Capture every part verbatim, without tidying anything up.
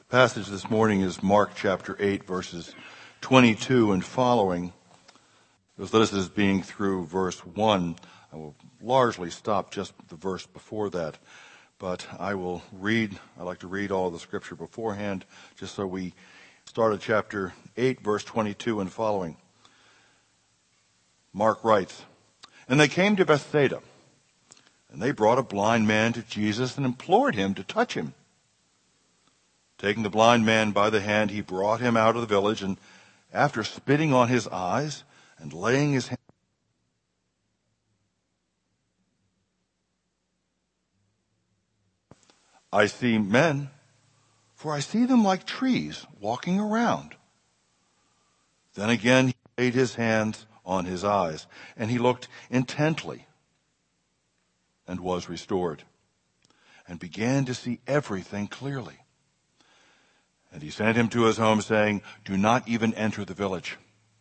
Passage this morning is Mark chapter eight, verses twenty-two and following. This list is being through verse one. I will largely stop just the verse before that, but I will read, I like to read all of the scripture beforehand, just so we start at chapter eight, verse twenty-two and following. Mark writes, "And they came to Bethsaida, and they brought a blind man to Jesus and implored him to touch him. Taking the blind man by the hand, he brought him out of the village, and after spitting on his eyes and laying his hand, I see men, for I see them like trees walking around. Then again he laid his hands on his eyes, and he looked intently and was restored, and began to see everything clearly. And he sent him to his home, saying, 'Do not even enter the village.'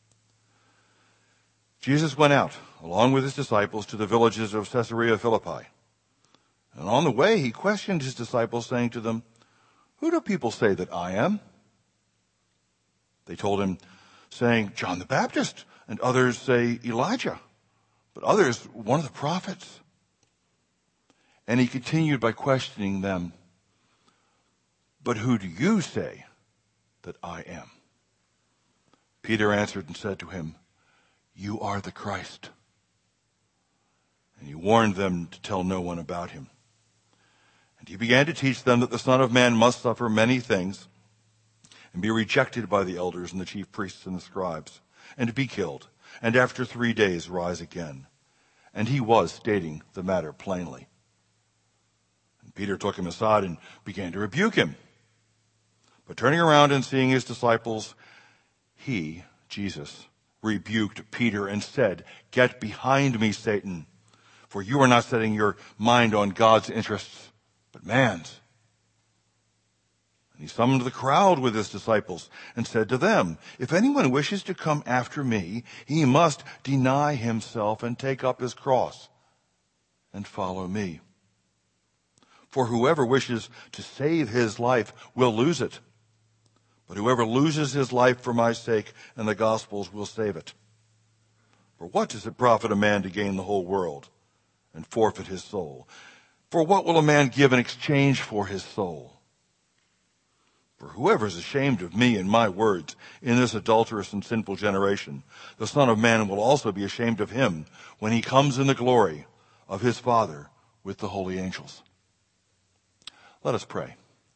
Jesus went out, along with his disciples, to the villages of Caesarea Philippi. And on the way he questioned his disciples, saying to them, 'Who do people say that I am?' They told him, saying, 'John the Baptist, and others say Elijah, but others one of the prophets.' And he continued by questioning them, 'But who do you say that I am?' Peter answered and said to him, 'You are the Christ.' And he warned them to tell no one about him. And he began to teach them that the Son of Man must suffer many things and be rejected by the elders and the chief priests and the scribes, and be killed, and after three days rise again. And he was stating the matter plainly. And Peter took him aside and began to rebuke him. But turning around and seeing his disciples, he, Jesus, rebuked Peter and said, 'Get behind me, Satan, for you are not setting your mind on God's interests, but man's.' And he summoned the crowd with his disciples and said to them, 'If anyone wishes to come after me, he must deny himself and take up his cross and follow me. For whoever wishes to save his life will lose it. But whoever loses his life for my sake and the gospel's will save it. For what does it profit a man to gain the whole world and forfeit his soul? For what will a man give in exchange for his soul? For whoever is ashamed of me and my words in this adulterous and sinful generation, the Son of Man will also be ashamed of him when he comes in the glory of his Father with the holy angels.'" Let us pray.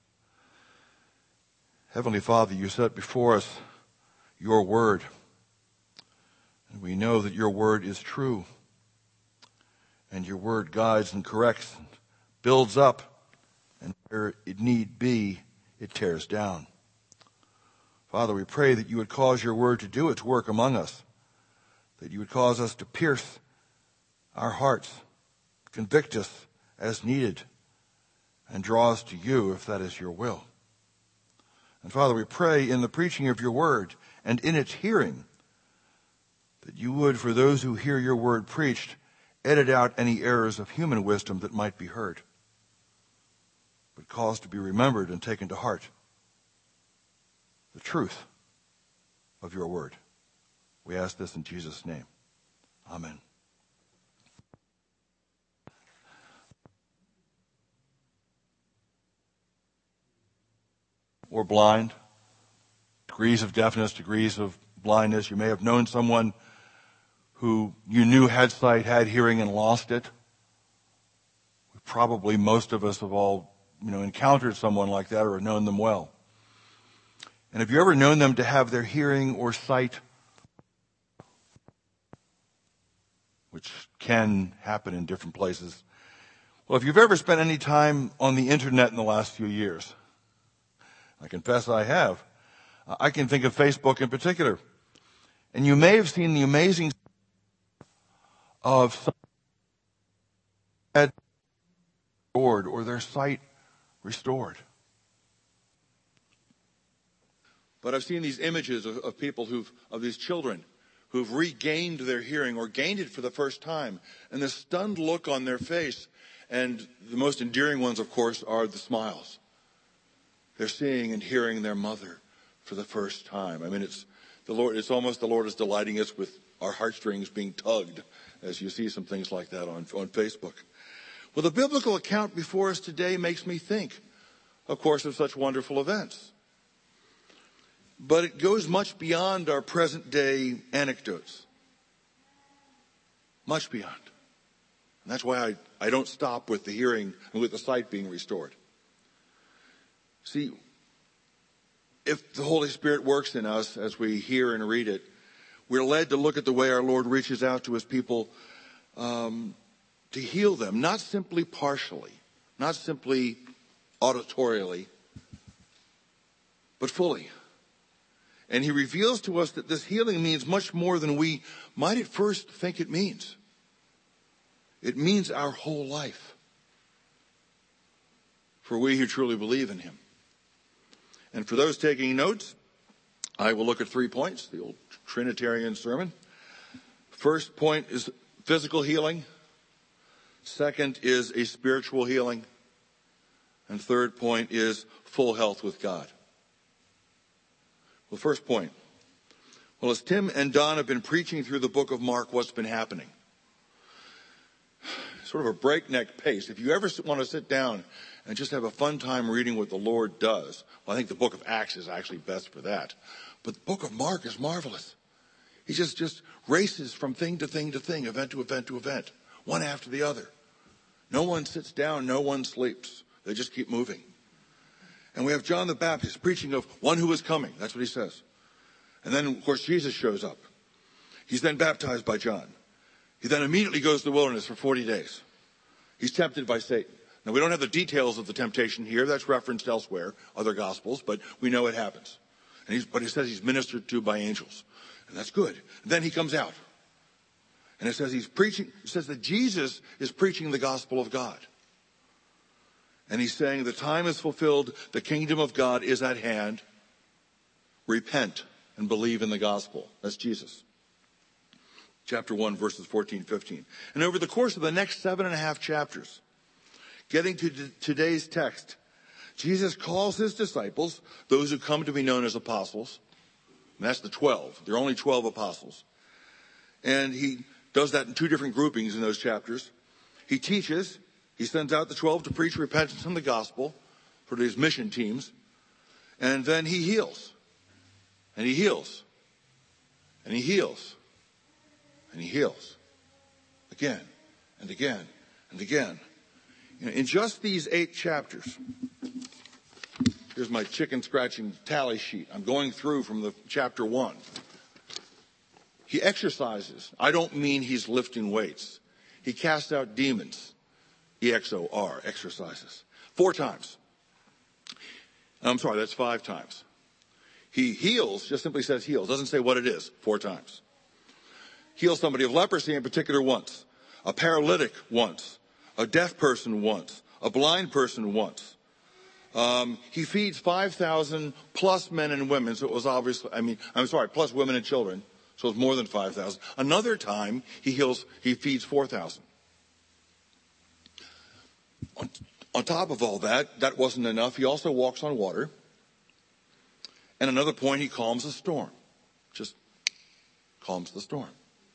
Heavenly Father, you set before us your word, and we know that your word is true, and your word guides and corrects and builds up, and where it need be, it tears down. Father, we pray that you would cause your word to do its work among us, that you would cause us to pierce our hearts, convict us as needed, and draw us to you if that is your will. And Father, we pray in the preaching of your word and in its hearing that you would, for those who hear your word preached, edit out any errors of human wisdom that might be heard, but cause to be remembered and taken to heart the truth of your word. We ask this in Jesus' name. Amen. Or blind, degrees of deafness, degrees of blindness. You may have known someone who you knew had sight, had hearing, and lost it. Probably most of us have all, you know, encountered someone like that or known them well. And have you ever known them to have their hearing or sight, which can happen in different places? Well, if you've ever spent any time on the internet in the last few years, I confess I have. I can think of Facebook in particular. And you may have seen the amazing of some had restored or their sight restored. But I've seen these images of, of people who've, of these children who've regained their hearing or gained it for the first time, and the stunned look on their face. And the most endearing ones, of course, are the smiles. They're seeing and hearing their mother for the first time. I mean, it's the Lord. It's almost the Lord is delighting us with our heartstrings being tugged, as you see some things like that on, on Facebook. Well, the biblical account before us today makes me think, of course, of such wonderful events. But it goes much beyond our present day anecdotes. Much beyond. And that's why I, I don't stop with the hearing and with the sight being restored. See, if the Holy Spirit works in us as we hear and read it, we're led to look at the way our Lord reaches out to his people um, to heal them, not simply partially, not simply auditorially, but fully. And he reveals to us that this healing means much more than we might at first think it means. It means our whole life for we who truly believe in him. And for those taking notes, I will look at three points, the old Trinitarian sermon. First point is physical healing. Second is a spiritual healing. And third point is full health with God. Well, first point. Well, as Tim and Don have been preaching through the book of Mark, what's been happening? Sort of a breakneck pace. If you ever want to sit down and just have a fun time reading what the Lord does, well, I think the book of Acts is actually best for that. But the book of Mark is marvelous. He just, just races from thing to thing to thing, event to event to event, one after the other. No one sits down, no one sleeps. They just keep moving. And we have John the Baptist preaching of one who is coming. That's what he says. And then, of course, Jesus shows up. He's then baptized by John. He then immediately goes to the wilderness for forty days. He's tempted by Satan. Now, we don't have the details of the temptation here. That's referenced elsewhere, other gospels, but we know it happens. And he's, but he says he's ministered to by angels. And that's good. And then he comes out. And it says he's preaching, it says that Jesus is preaching the gospel of God. And he's saying the time is fulfilled, the kingdom of God is at hand. Repent and believe in the gospel. That's Jesus. Chapter one, verses fourteen, fifteen. And over the course of the next seven and a half chapters, getting to t- today's text, Jesus calls his disciples, those who come to be known as apostles, and that's the twelve. There are only twelve apostles. And he does that in two different groupings in those chapters. He teaches, he sends out the twelve to preach repentance and the gospel for these mission teams. And then he heals. And he heals. And he heals. And he heals. Again and again and again. You know, in just these eight chapters, here's my chicken scratching tally sheet. I'm going through from the chapter one. He exercises. I don't mean he's lifting weights. He casts out demons. E X O R, exercises. Four times. I'm sorry, that's five times. He heals, just simply says heals. Doesn't say what it is. Four times. Heals somebody of leprosy in particular once. A paralytic once. A deaf person once. A blind person once. Um, he feeds five thousand plus men and women. So it was obviously, I mean, I'm sorry, plus women and children. So it's more than five thousand. Another time, he heals, he feeds four thousand. On, on top of all that, that wasn't enough. He also walks on water. And another point, he calms a storm. Just calms the storm.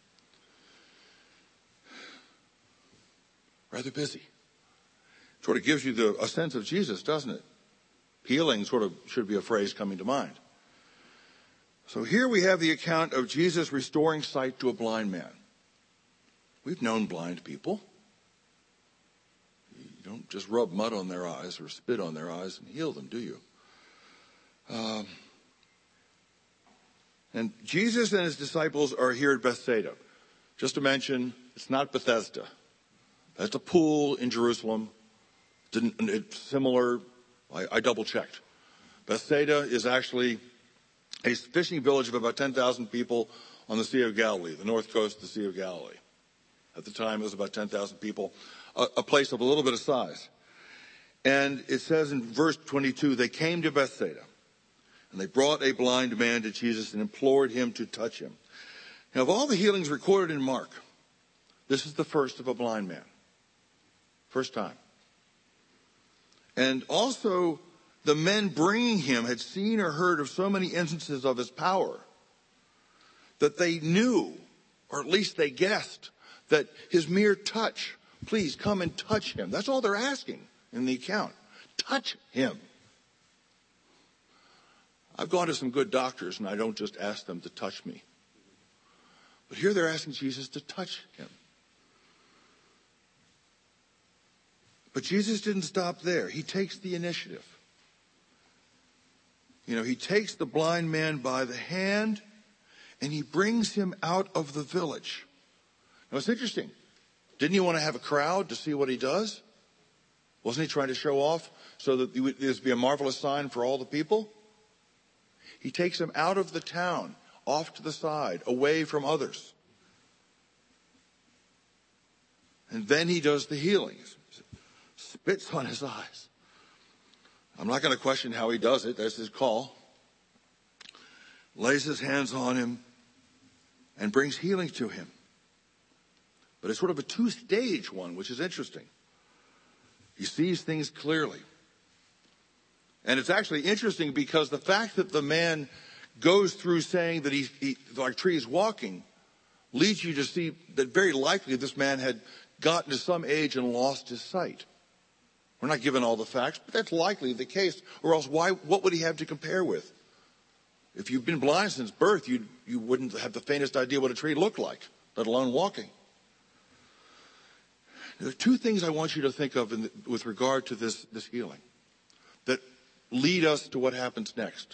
Rather busy. Sort of gives you the, a sense of Jesus, doesn't it? Healing sort of should be a phrase coming to mind. So here we have the account of Jesus restoring sight to a blind man. We've known blind people. You don't just rub mud on their eyes or spit on their eyes and heal them, do you? Um, and Jesus and his disciples are here at Bethsaida. Just to mention, it's not Bethesda. That's a pool in Jerusalem. Didn't, it's similar. I, I double checked. Bethsaida is actually a fishing village of about ten thousand people on the Sea of Galilee, the north coast of the Sea of Galilee. At the time, it was about ten thousand people, a, a place of a little bit of size. And it says in verse twenty-two, they came to Bethsaida, and they brought a blind man to Jesus and implored him to touch him. Now, of all the healings recorded in Mark, this is the first of a blind man. First time. And also, the men bringing him had seen or heard of so many instances of his power that they knew, or at least they guessed, that his mere touch, please come and touch him. That's all they're asking in the account. Touch him. I've gone to some good doctors, and I don't just ask them to touch me. But here they're asking Jesus to touch him. But Jesus didn't stop there. He takes the initiative. You know, he takes the blind man by the hand, and he brings him out of the village. Now, it's interesting. Didn't he want to have a crowd to see what he does? Wasn't he trying to show off so that there would be a marvelous sign for all the people? He takes him out of the town, off to the side, away from others. And then he does the healings. Spits on his eyes. I'm not going to question how he does it. That's his call. Lays his hands on him and brings healing to him. But it's sort of a two-stage one, which is interesting. He sees things clearly. And it's actually interesting because the fact that the man goes through saying that he, he like tree is walking leads you to see that very likely this man had gotten to some age and lost his sight. We're not given all the facts, but that's likely the case. Or else why, what would he have to compare with? If you've been blind since birth, you you wouldn't have the faintest idea what a tree looked like, let alone walking. There are two things I want you to think of in the, with regard to this, this healing that lead us to what happens next.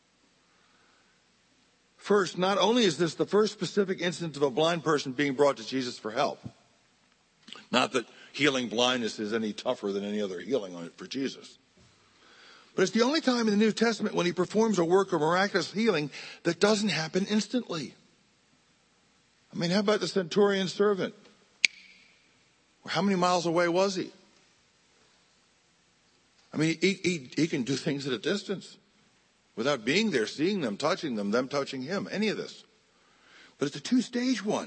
First, not only is this the first specific instance of a blind person being brought to Jesus for help, not that healing blindness is any tougher than any other healing on it for Jesus, but it's the only time in the New Testament when he performs a work of miraculous healing that doesn't happen instantly. I mean, how about the centurion's servant? How many miles away was he? I mean, he, he, he can do things at a distance without being there, seeing them, touching them, them touching him, any of this. But it's a two-stage one.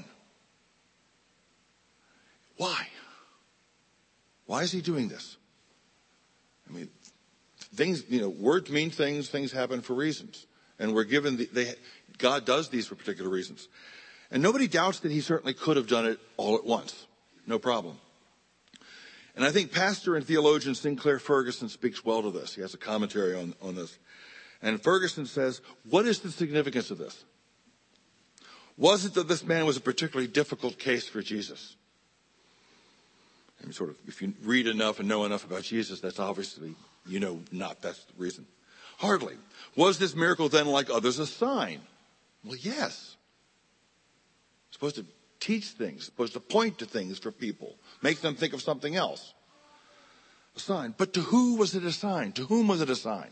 Why? Why is he doing this? I mean, things, you know, words mean things, things happen for reasons. And we're given, the, they, God does these for particular reasons. And nobody doubts that he certainly could have done it all at once. No problem. And I think pastor and theologian Sinclair Ferguson speaks well to this. He has a commentary on, on this. And Ferguson says, what is the significance of this? Was it that this man was a particularly difficult case for Jesus? And sort of, if you read enough and know enough about Jesus, that's obviously, you know, not that's the reason. Hardly. Was this miracle then, like others, a sign? Well, yes. It's supposed to teach things, supposed to point to things for people, make them think of something else. A sign. But to who was it a sign? To whom was it a sign?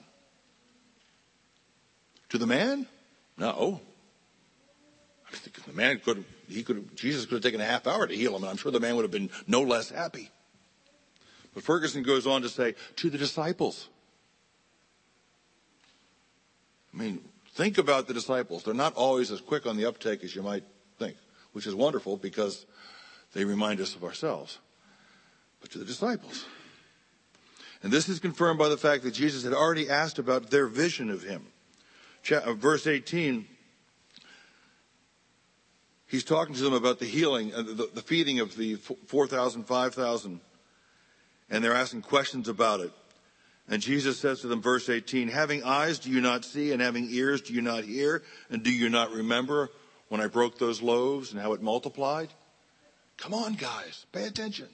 To the man? No. I think the man could have, he could have, Jesus could have taken a half hour to heal him, and I'm sure the man would have been no less happy. But Ferguson goes on to say, to the disciples. I mean, think about the disciples. They're not always as quick on the uptake as you might think, which is wonderful because they remind us of ourselves. But to the disciples. And this is confirmed by the fact that Jesus had already asked about their vision of him. Verse eighteen, he's talking to them about the healing, uh, the, the feeding of the four thousand, five thousand, and they're asking questions about it. And Jesus says to them, verse eighteen, having eyes, do you not see? And having ears, do you not hear? And do you not remember when I broke those loaves and how it multiplied? Come on, guys, pay attention.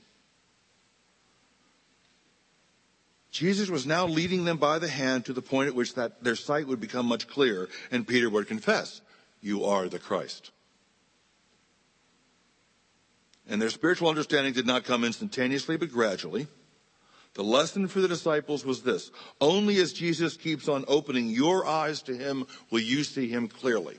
Jesus was now leading them by the hand to the point at which that their sight would become much clearer, and Peter would confess, you are the Christ. And their spiritual understanding did not come instantaneously, but gradually. The lesson for the disciples was this: only as Jesus keeps on opening your eyes to him will you see him clearly.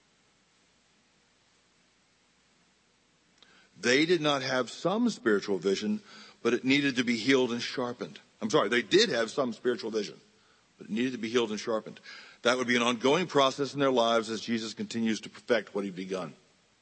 They did not have some spiritual vision, but it needed to be healed and sharpened. I'm sorry, they did have some spiritual vision, but it needed to be healed and sharpened. That would be an ongoing process in their lives as Jesus continues to perfect what he'd begun.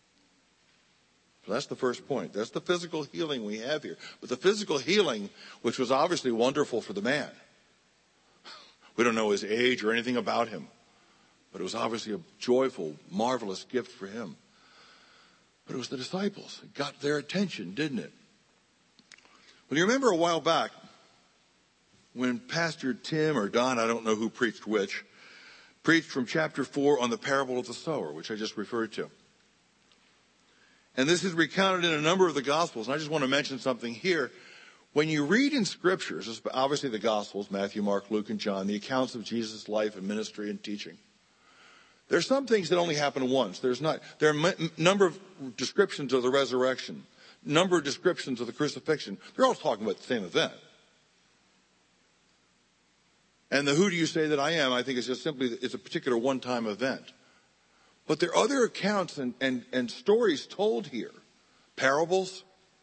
So that's the first point. That's the physical healing we have here. But the physical healing, which was obviously wonderful for the man, We don't know his age or anything about him. But it was obviously a joyful, marvelous gift for him. But it was the disciples. It got their attention, didn't it? Well, you remember a while back when Pastor Tim or Don, I don't know who preached which, preached from chapter four on the parable of the sower, which I just referred to. And this is recounted in a number of the Gospels. And I just want to mention something here. When you read in Scriptures, obviously the Gospels, Matthew, Mark, Luke, and John, the accounts of Jesus' life and ministry and teaching, there's some things that only happen once. There's not, there are a number of descriptions of the resurrection, number of descriptions of the crucifixion. They're all talking about the same event. And the who do you say that I am, I think is just simply, it's a particular one-time event. But there are other accounts and, and, and stories told here, parables,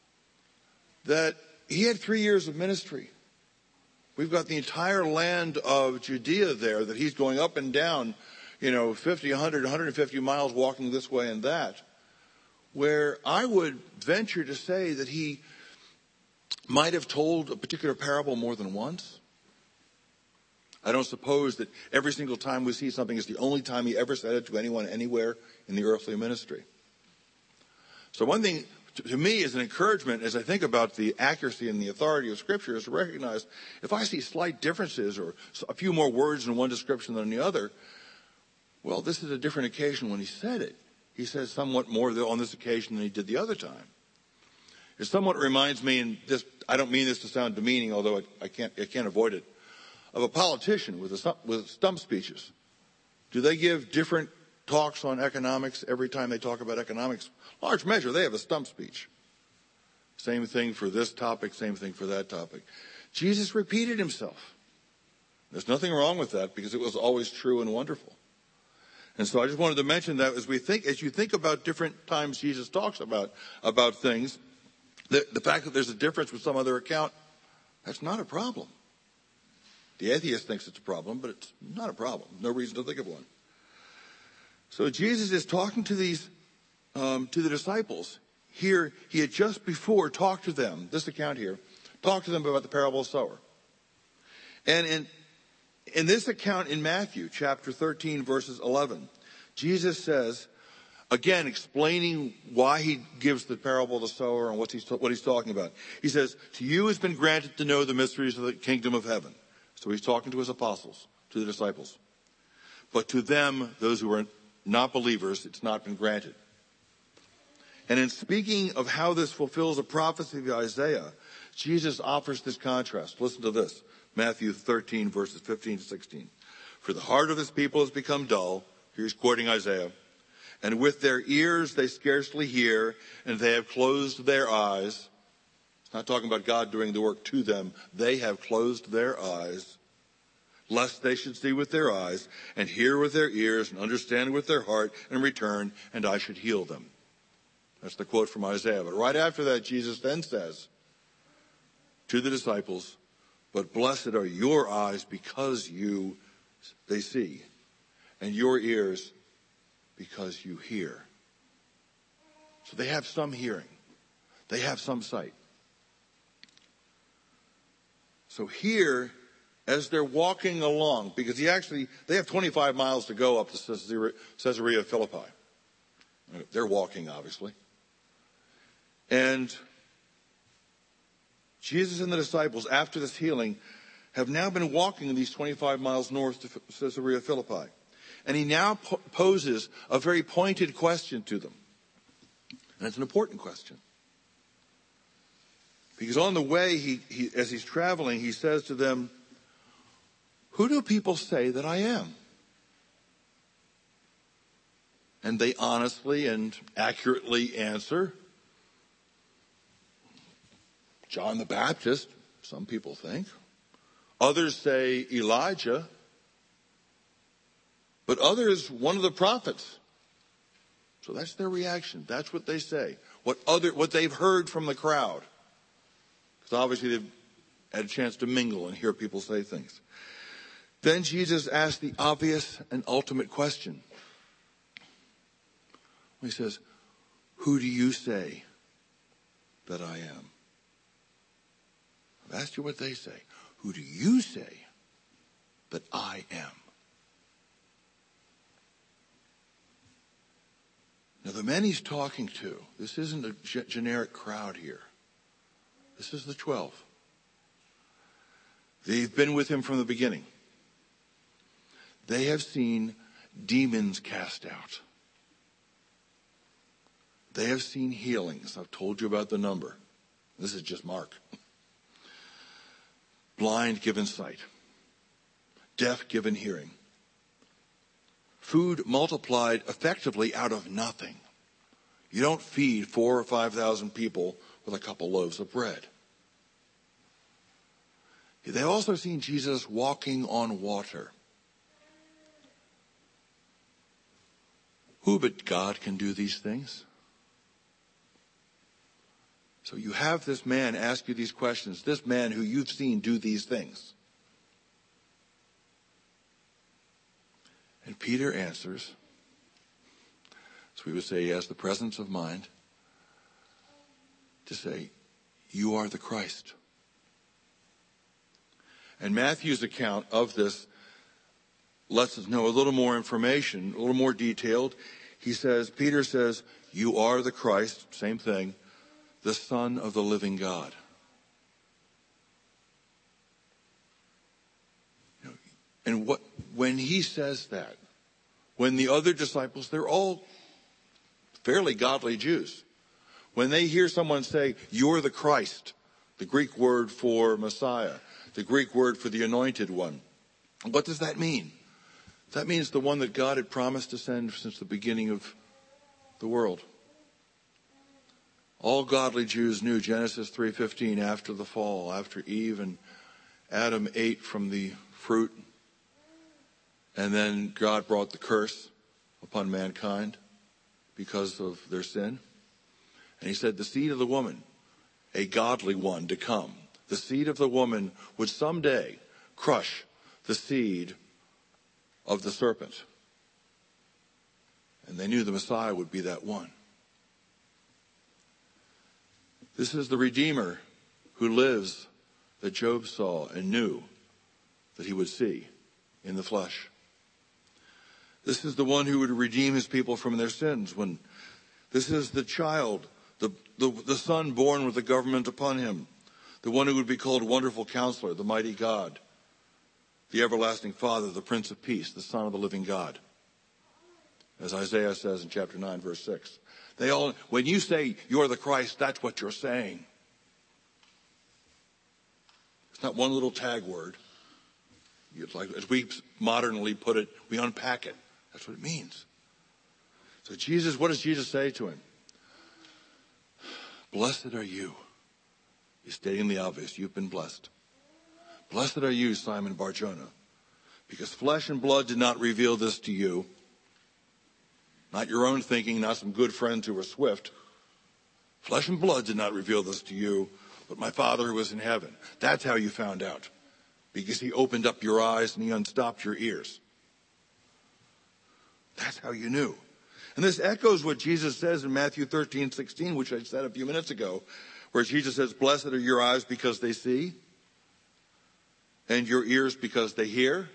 that he had three years of ministry. We've got the entire land of Judea there that he's going up and down, you know, fifty, one hundred, one hundred fifty miles walking this way and that, where I would venture to say that he might have told a particular parable more than once. I don't suppose that every single time we see something is the only time he ever said it to anyone anywhere in the earthly ministry. So one thing to, to me is an encouragement as I think about the accuracy and the authority of Scripture is to recognize if I see slight differences or a few more words in one description than the other, well, this is a different occasion when he said it. He says somewhat more on this occasion than he did the other time. It somewhat reminds me, and this, I don't mean this to sound demeaning, although I, I can't, I can't avoid it, of a politician with, a, with stump speeches. Do they give different talks on economics every time they talk about economics? Large measure, they have a stump speech. Same thing for this topic, same thing for that topic. Jesus repeated himself. There's nothing wrong with that because it was always true and wonderful. And so I just wanted to mention that as we think, as you think about different times Jesus talks about, about things, the, the fact that there's a difference with some other account, that's not a problem. The atheist thinks it's a problem, but it's not a problem. No reason to think of one. So Jesus is talking to these, um, to the disciples. Here, he had just before talked to them, this account here, talked to them about the parable of the sower. And in, in this account in Matthew, chapter thirteen, verses eleven, Jesus says, again, explaining why he gives the parable of the sower and what he's, what he's talking about. He says, to you has been granted to know the mysteries of the kingdom of heaven. So he's talking to his apostles, to the disciples. But to them, those who are not believers, it's not been granted. And in speaking of how this fulfills a prophecy of Isaiah, Jesus offers this contrast. Listen to this. Matthew thirteen, verses fifteen to sixteen. For the heart of this people has become dull. Here's quoting Isaiah. And with their ears they scarcely hear, and they have closed their eyes. It's not talking about God doing the work to them. They have closed their eyes, lest they should see with their eyes, and hear with their ears, and understand with their heart, and return, and I should heal them. That's the quote from Isaiah. But right after that, Jesus then says to the disciples, but blessed are your eyes because you, they see, and your ears because you hear. So they have some hearing. They have some sight. So here, as they're walking along, because he actually, they have twenty-five miles to go up to Caesarea, Caesarea Philippi. They're walking, obviously. And Jesus and the disciples, after this healing, have now been walking these twenty-five miles north to Caesarea Philippi. And he now po- poses a very pointed question to them. And it's an important question. Because on the way, he, he, as he's traveling, he says to them, who do people say that I am? And they honestly and accurately answer, John the Baptist, some people think. Others say Elijah. But others, one of the prophets. So that's their reaction. That's what they say. What other, what they've heard from the crowd. Because obviously they've had a chance to mingle and hear people say things. Then Jesus asked the obvious and ultimate question. He says, who do you say that I am? I've asked you what they say. Who do you say that I am. Now, the men he's talking to, this isn't a g- generic crowd here. This is the twelve. They've been with him from the beginning. They have seen demons cast out. They have seen healings. I've told you about the number. This is just Mark. Blind given sight. Deaf given hearing. Food multiplied effectively out of nothing. You don't feed four or five thousand people with a couple loaves of bread. They've also seen Jesus walking on water. Who but God can do these things? So you have this man ask you these questions, this man who you've seen do these things. And Peter answers, so we would say he has the presence of mind to say, you are the Christ. And Matthew's account of this lets us know a little more information, a little more detailed. He says, Peter says, you are the Christ, same thing, the Son of the living God. And what, when he says that, when the other disciples, they're all fairly godly Jews. When they hear someone say, you're the Christ, the Greek word for Messiah, the Greek word for the anointed one, what does that mean? That means the one that God had promised to send since the beginning of the world. All godly Jews knew Genesis three fifteen, after the fall, after Eve and Adam ate from the fruit, and then God brought the curse upon mankind because of their sin. And he said, the seed of the woman, a godly one to come, the seed of the woman would someday crush the seed of the serpent. And they knew the Messiah would be that one. This is the Redeemer who lives that Job saw and knew that he would see in the flesh. This is the one who would redeem his people from their sins. When this is the child, the, the, the son born with the government upon him, the one who would be called Wonderful Counselor, the Mighty God, the Everlasting Father, the Prince of Peace, the Son of the living God. As Isaiah says in chapter nine, verse six. They all, when you say you're the Christ, that's what you're saying. It's not one little tag word. It's like, as we modernly put it, we unpack it. That's what it means. So Jesus, what does Jesus say to him? Blessed are you. He's stating the obvious. You've been blessed. Blessed are you, Simon Bar-Jonah, because flesh and blood did not reveal this to you. Not your own thinking, not some good friends who were swift. Flesh and blood did not reveal this to you, but my Father who is in heaven. That's how you found out. Because he opened up your eyes and he unstopped your ears. That's how you knew. And this echoes what Jesus says in Matthew thirteen sixteen, which I said a few minutes ago, where Jesus says, blessed are your eyes because they see, and your ears because they hear.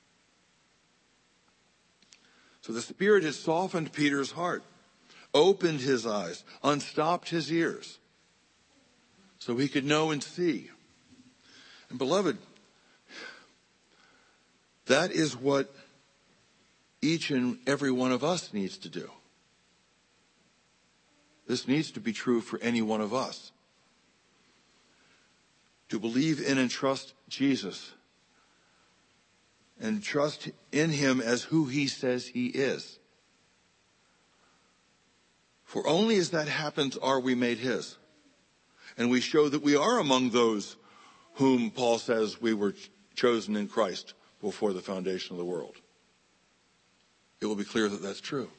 So the Spirit has softened Peter's heart, opened his eyes, unstopped his ears, so he could know and see. And beloved, that is what each and every one of us needs to do. This needs to be true for any one of us. To believe in and trust Jesus and trust in him as who he says he is. For only as that happens are we made his. And we show that we are among those whom Paul says we were chosen in Christ before the foundation of the world. It will be clear that that's true.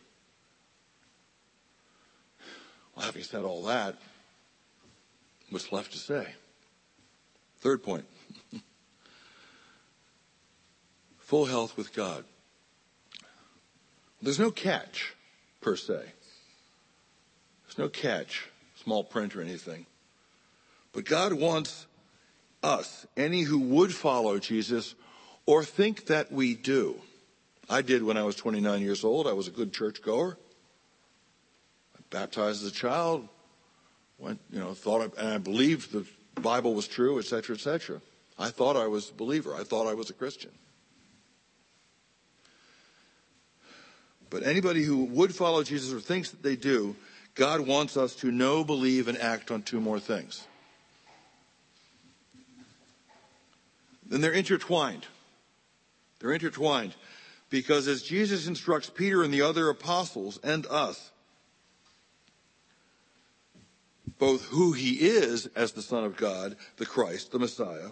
Well, having said all that, what's left to say? Third point. Full health with God. There's no catch, per se. There's no catch, small print or anything. But God wants us, any who would follow Jesus, or think that we do. I did when I was twenty-nine years old. I was a good churchgoer. I baptized as a child. Went, you know, thought, I, and I believed the Bible was true, et cetera, et cetera. I thought I was a believer. I thought I was a Christian. But anybody who would follow Jesus or thinks that they do, God wants us to know, believe, and act on two more things. Then they're intertwined. They're intertwined because as Jesus instructs Peter and the other apostles and us, both who he is as the Son of God, the Christ, the Messiah,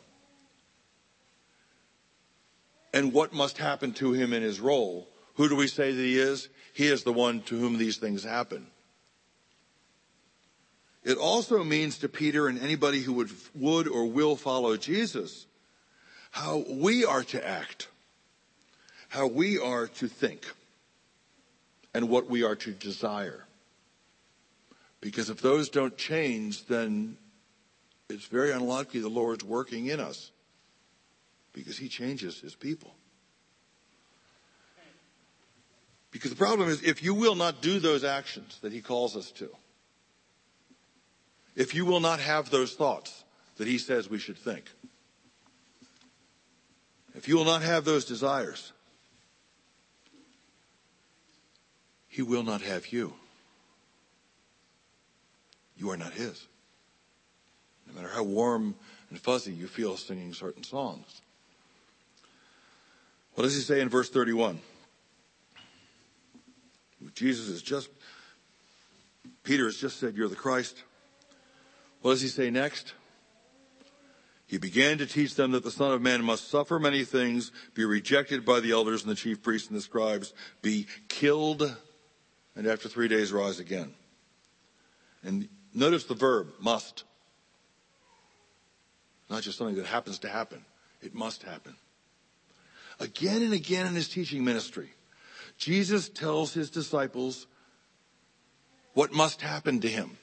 and what must happen to him in his role. Who do we say that he is? He is the one to whom these things happen. It also means to Peter and anybody who would, would or will follow Jesus, how we are to act, how we are to think, and what we are to desire. Because if those don't change, then it's very unlikely the Lord's working in us, because he changes his people. Because the problem is, if you will not do those actions that he calls us to, if you will not have those thoughts that he says we should think, if you will not have those desires, he will not have you. You are not his. No matter how warm and fuzzy you feel singing certain songs. What does he say in verse thirty-one? Jesus has just, Peter has just said, you're the Christ. What does he say next? He began to teach them that the Son of Man must suffer many things, be rejected by the elders and the chief priests and the scribes, be killed, and after three days rise again. And notice the verb, must. Not just something that happens to happen. It must happen. Again and again in his teaching ministry, Jesus tells his disciples what must happen to him.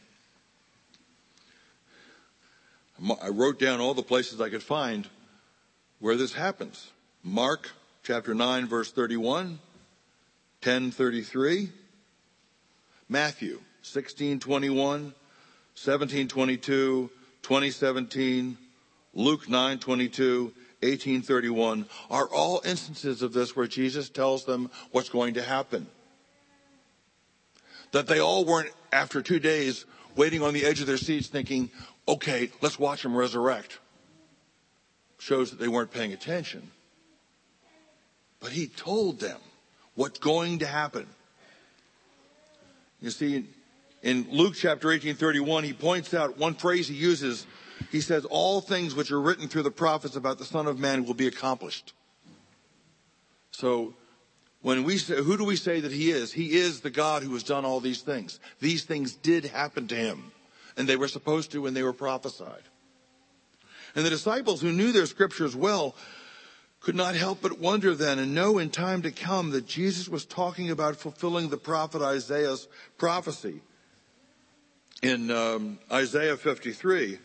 I wrote down all the places I could find where this happens. Mark chapter nine, verse thirty-one, ten thirty-three, Matthew sixteen twenty-one, seventeen twenty-two, twenty seventeen, Luke nine twenty-two, eighteen thirty-one are all instances of this where Jesus tells them what's going to happen. That they all weren't, after two days, waiting on the edge of their seats thinking, okay, let's watch him resurrect. Shows that they weren't paying attention. But he told them what's going to happen. You see, in Luke chapter eighteen thirty-one, he points out one phrase he uses. He says, all things which are written through the prophets about the Son of Man will be accomplished. So when we say, who do we say that he is? He is the God who has done all these things. These things did happen to him, and they were supposed to when they were prophesied. And the disciples who knew their scriptures well could not help but wonder then and know in time to come that Jesus was talking about fulfilling the prophet Isaiah's prophecy. In um, Isaiah fifty-three,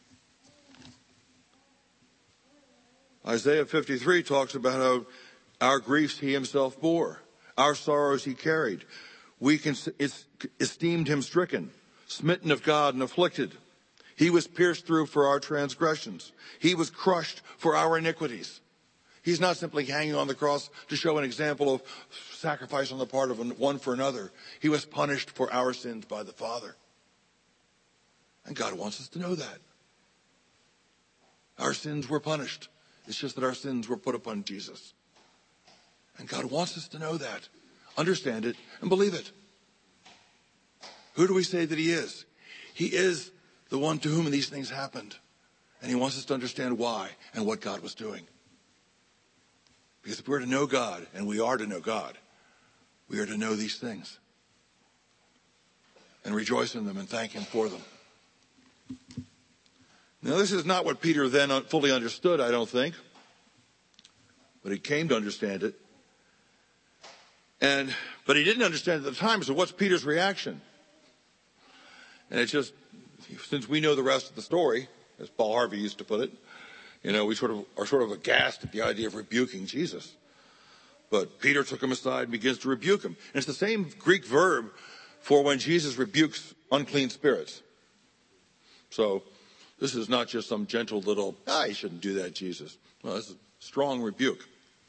Isaiah fifty-three talks about how our griefs he himself bore, our sorrows he carried. We can, esteemed him stricken, smitten of God and afflicted. He was pierced through for our transgressions. He was crushed for our iniquities. He's not simply hanging on the cross to show an example of sacrifice on the part of one for another. He was punished for our sins by the Father. And God wants us to know that. Our sins were punished. It's just that our sins were put upon Jesus. And God wants us to know that, understand it, and believe it. Who do we say that he is? He is the one to whom these things happened. And he wants us to understand why and what God was doing. Because if we're to know God, and we are to know God, we are to know these things. And rejoice in them and thank him for them. Now, this is not what Peter then fully understood, I don't think. But he came to understand it. And, but he didn't understand it at the time, so what's Peter's reaction? And it's just, since we know the rest of the story, as Paul Harvey used to put it, You know, we sort of are sort of aghast at the idea of rebuking Jesus. But Peter took him aside and begins to rebuke him. And it's the same Greek verb for when Jesus rebukes unclean spirits. So this is not just some gentle little, ah, you shouldn't do that, Jesus. No, this is a strong rebuke.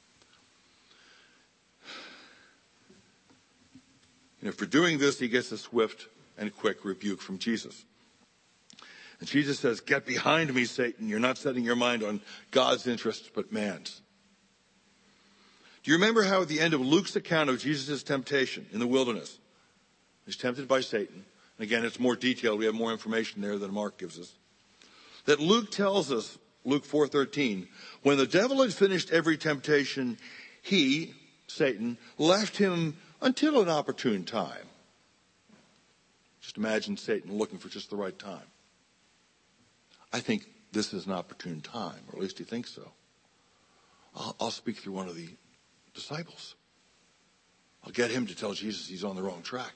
And for doing this, he gets a swift and quick rebuke from Jesus. And Jesus says, get behind me, Satan. You're not setting your mind on God's interests, but man's. Do you remember how at the end of Luke's account of Jesus' temptation in the wilderness, he's tempted by Satan. And again, it's more detailed. We have more information there than Mark gives us. That Luke tells us, Luke four thirteen, when the devil had finished every temptation, he, Satan, left him until an opportune time. Just imagine Satan looking for just the right time. I think this is an opportune time, or at least he thinks so. I'll, I'll speak through one of the disciples. I'll get him to tell Jesus he's on the wrong track.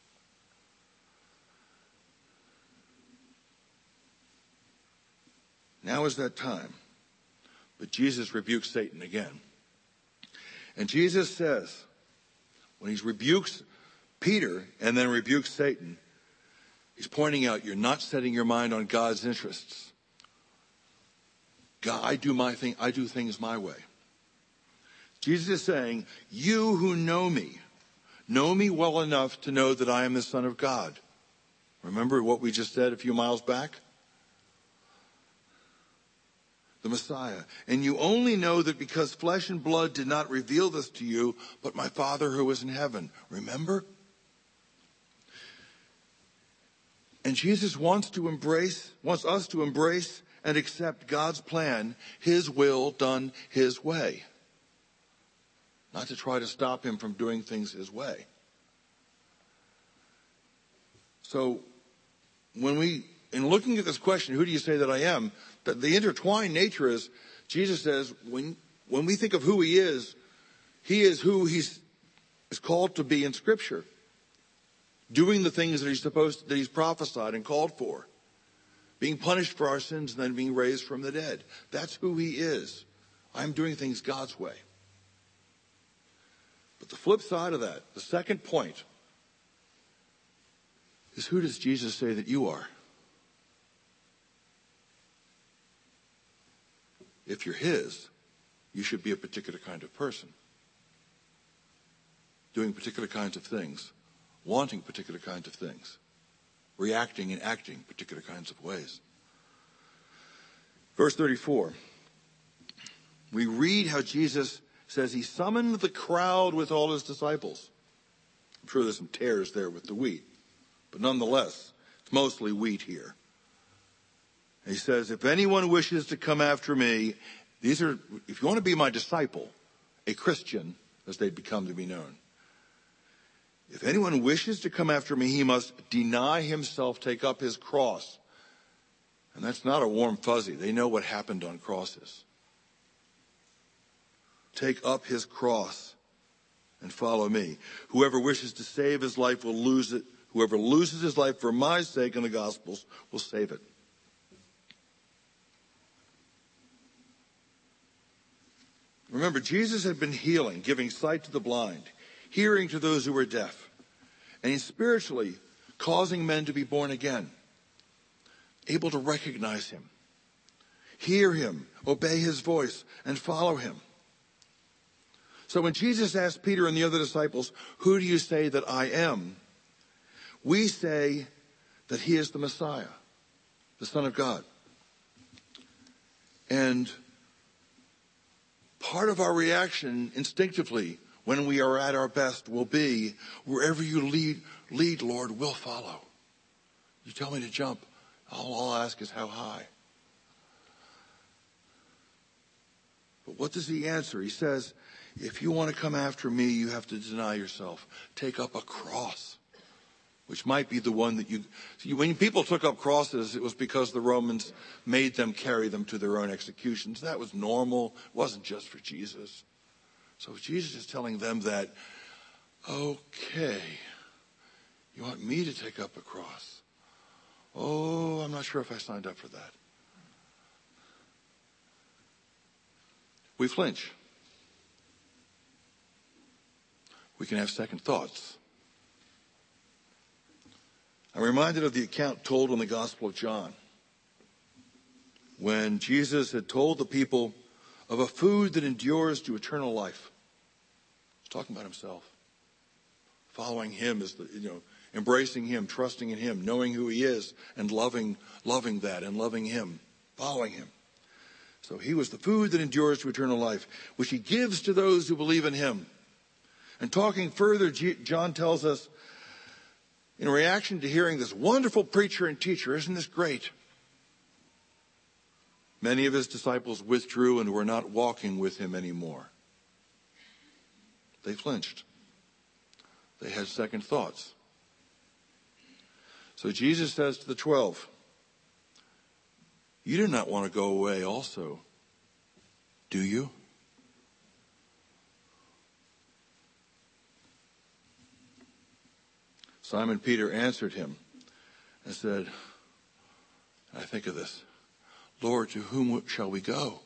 Now is that time. But Jesus rebukes Satan again. And Jesus says, when he rebukes Peter and then rebukes Satan, he's pointing out, you're not setting your mind on God's interests. God, I do my thing, I do things my way. Jesus is saying, you who know me, know me well enough to know that I am the Son of God. Remember what we just said a few miles back? The Messiah. And you only know that because flesh and blood did not reveal this to you, but my Father who is in heaven. Remember? And Jesus wants to embrace, wants us to embrace and accept God's plan, his will done his way. Not to try to stop him from doing things his way. So, when we, in looking at this question, who do you say that I am? The, the intertwined nature is, Jesus says, when, when we think of who he is, he is who he's is called to be in Scripture. Doing the things that he's supposed, that he's prophesied and called for. Being punished for our sins and then being raised from the dead. That's who he is. I'm doing things God's way. But the flip side of that, the second point, is who does Jesus say that you are? If you're his, you should be a particular kind of person. Doing particular kinds of things. Wanting particular kinds of things. Reacting and acting particular kinds of ways. Verse thirty-four. We read how Jesus says he summoned the crowd with all his disciples. I'm sure there's some tares there with the wheat. But nonetheless, it's mostly wheat here. He says, if anyone wishes to come after me, these are, if you want to be my disciple, a Christian, as they become to be known. If anyone wishes to come after me, he must deny himself, take up his cross. And that's not a warm fuzzy. They know what happened on crosses. Take up his cross and follow me. Whoever wishes to save his life will lose it. Whoever loses his life for my sake and the gospel's will save it. Remember, Jesus had been healing, giving sight to the blind, hearing to those who were deaf, and he's spiritually causing men to be born again, able to recognize him, hear him, obey his voice, and follow him. So when Jesus asked Peter and the other disciples, who do you say that I am? We say that he is the Messiah, the Son of God. And part of our reaction instinctively when we are at our best will be, wherever you lead, lead, Lord, we'll follow. You tell me to jump, all I'll ask is how high. But what does he answer? He says, if you want to come after me, you have to deny yourself. Take up a cross, which might be the one that you... When people took up crosses, it was because the Romans made them carry them to their own executions. That was normal. It wasn't just for Jesus. So Jesus is telling them that, okay, you want me to take up a cross? Oh, I'm not sure if I signed up for that. we flinch. We can have second thoughts. I'm reminded of the account told in the Gospel of John, when Jesus had told the people of a food that endures to eternal life. He's talking about himself. Following him is the, you know, embracing him, trusting in him, knowing who he is, and loving, loving that and loving him, following him. So he was the food that endures to eternal life, which he gives to those who believe in him. And talking further, John tells us, in reaction to hearing this wonderful preacher and teacher, isn't this great? Many of his disciples withdrew and were not walking with him anymore. They flinched. They had second thoughts. So Jesus says to the twelve, you do not want to go away also, do you? Simon Peter answered him and said, I think of this, Lord, to whom shall we go?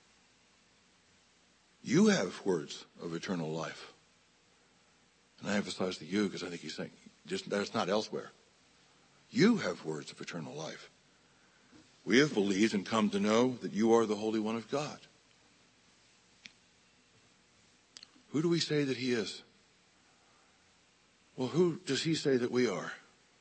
You have words of eternal life. And I emphasize the you because I think he's saying, just that's not elsewhere. You have words of eternal life. We have believed and come to know that you are the Holy One of God. Who do we say that he is? Well, who does he say that we are?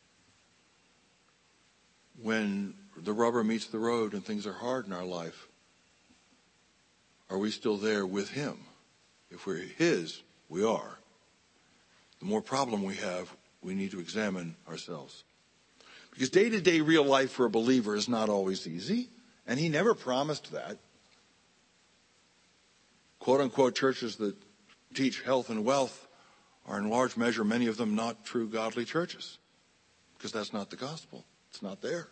When the rubber meets the road and things are hard in our life, are we still there with him? If we're his, we are. The more problem we have, we need to examine ourselves. Because day-to-day real life for a believer is not always easy, and he never promised that. Quote-unquote churches that teach health and wealth are in large measure, many of them, not true godly churches, because that's not the gospel. It's not there.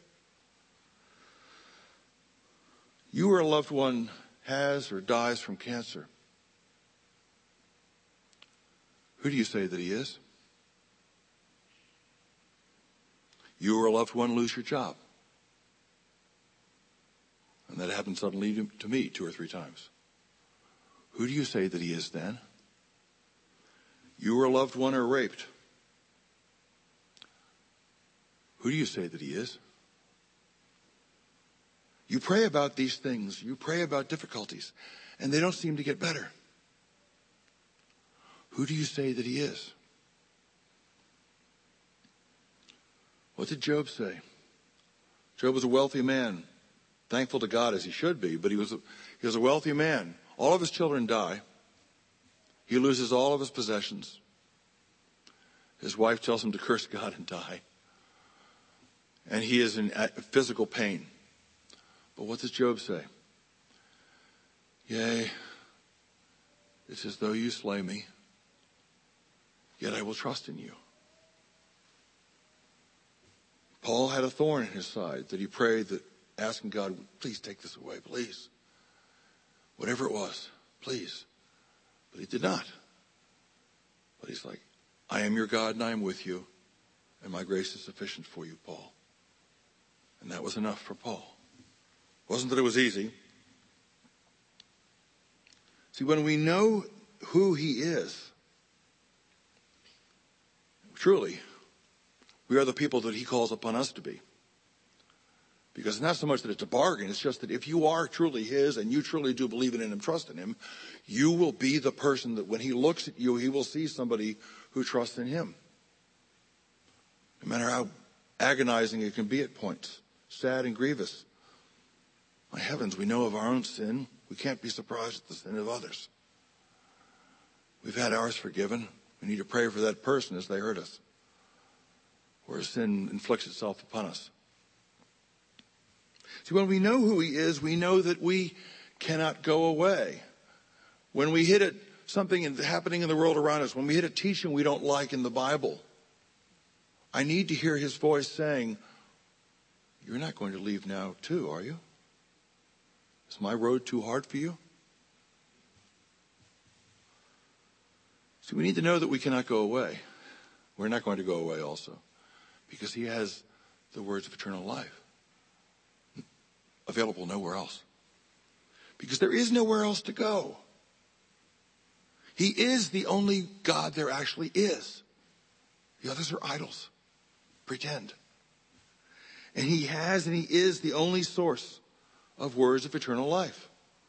You or a loved one has or dies from cancer. Who do you say that he is? You or a loved one lose your job. And that happened suddenly to me two or three times. Who do you say that he is then? You or a loved one are raped. Who do you say that he is? You pray about these things. You pray about difficulties, and they don't seem to get better. Who do you say that he is? What did Job say? Job was a wealthy man, thankful to God as he should be, but he was a, he was a wealthy man. All of his children die. He loses all of his possessions. His wife tells him to curse God and die. And he is in physical pain. But what does Job say? Yea, it's as though you slay me, yet I will trust in you. Paul had a thorn in his side that he prayed, that asking God, please take this away, please. Whatever it was, please. But he did not. But he's like, I am your God and I am with you, and my grace is sufficient for you, Paul. And that was enough for Paul. It wasn't that it was easy. See, when we know who he is, truly, we are the people that he calls upon us to be. Because it's not so much that it's a bargain, it's just that if you are truly his and you truly do believe in him and trust in him, you will be the person that when he looks at you, he will see somebody who trusts in him. No matter how agonizing it can be at points, sad and grievous. My heavens, we know of our own sin. We can't be surprised at the sin of others. We've had ours forgiven. We need to pray for that person as they hurt us, where sin inflicts itself upon us. See, when we know who he is, we know that we cannot go away. When we hit it, something happening in the world around us, when we hit a teaching we don't like in the Bible, I need to hear his voice saying, you're not going to leave now too, are you? Is my road too hard for you? See, we need to know that we cannot go away. We're not going to go away also, because he has the words of eternal life available nowhere else. because there is nowhere else to go. He is the only God there actually is. The others are idols. Pretend. And he has and he is the only source of words of eternal life.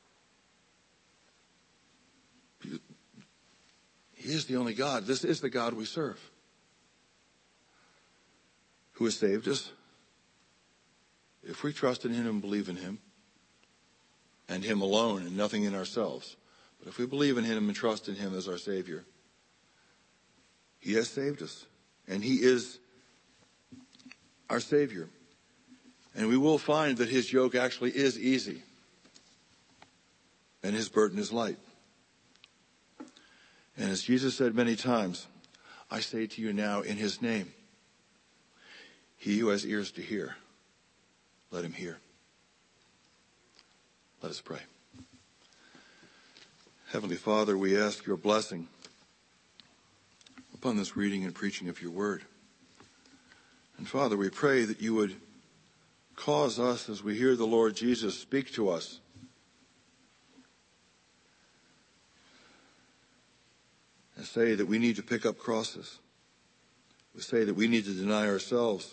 He is the only God. This is the God we serve, who has saved us. If we trust in him and believe in him, and him alone and nothing in ourselves, but if we believe in him and trust in him as our Savior, he has saved us. And he is our Savior. And we will find that his yoke actually is easy. And his burden is light. And as Jesus said many times, I say to you now in his name, he who has ears to hear, let him hear. Let us pray. Heavenly Father, we ask your blessing upon this reading and preaching of your word. And Father, we pray that you would cause us, as we hear the Lord Jesus speak to us, and say that we need to pick up crosses. We say that we need to deny ourselves.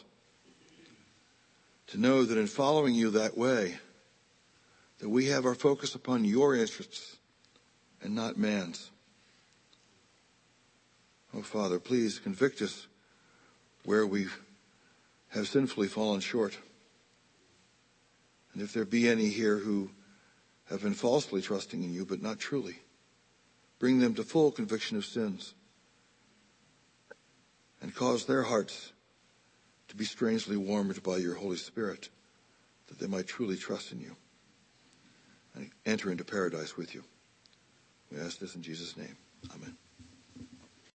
To know that in following you that way, that we have our focus upon your interests and not man's. Oh, Father, please convict us where we have sinfully fallen short. And if there be any here who have been falsely trusting in you, but not truly, bring them to full conviction of sins and cause their hearts to be strangely warmed by your Holy Spirit, that they might truly trust in you and enter into paradise with you. We ask this in Jesus' name. Amen.